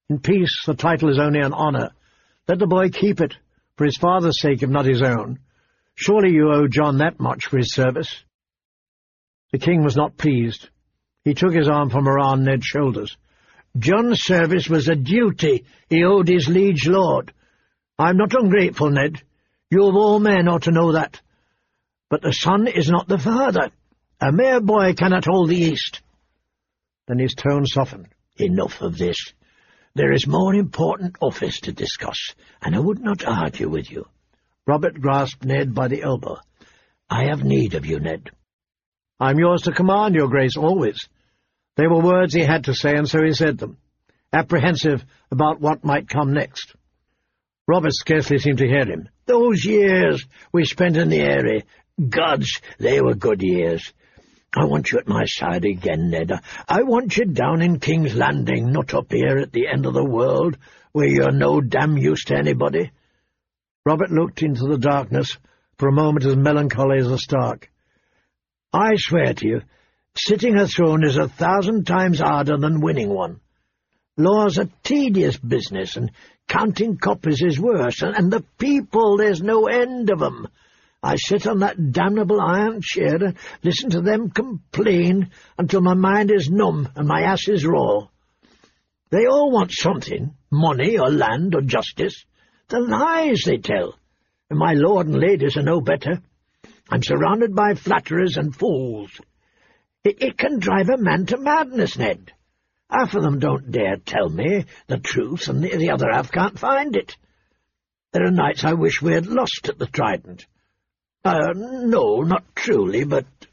In peace the title is only an honour. Let the boy keep it, for his father's sake if not his own. Surely you owe John that much for his service." The king was not pleased. He took his arm from around Ned's shoulders. "John's service was a duty he owed his liege lord. I'm not ungrateful, Ned. You of all men ought to know that. But the son is not the father. A mere boy cannot hold the East." Then his tone softened. "Enough of this. There is more important office to discuss, and I would not argue with you." Robert grasped Ned by the elbow. "I have need of you, Ned." "I'm yours to command, your grace, always." They were words he had to say, and so he said them, apprehensive about what might come next. Robert scarcely seemed to hear him. "Those years we spent in the Eyrie, gods, they were good years. I want you at my side again, Ned. I want you down in King's Landing, not up here at the end of the world, where you're no damn use to anybody." Robert looked into the darkness for a moment as melancholy as a stark. "I swear to you, sitting a throne is 1,000 times harder than winning one. Law's a tedious business, and counting copies is worse, and the people, there's no end of 'em. I sit on that damnable iron chair and listen to them complain until my mind is numb and my ass is raw. They all want something, money or land or justice. The lies they tell, and my lord and ladies are no better. I'm surrounded by flatterers and fools. It can drive a man to madness, Ned. Half of them don't dare tell me the truth, and the other half can't find it. There are nights I wish we had lost at the Trident. No, not truly, but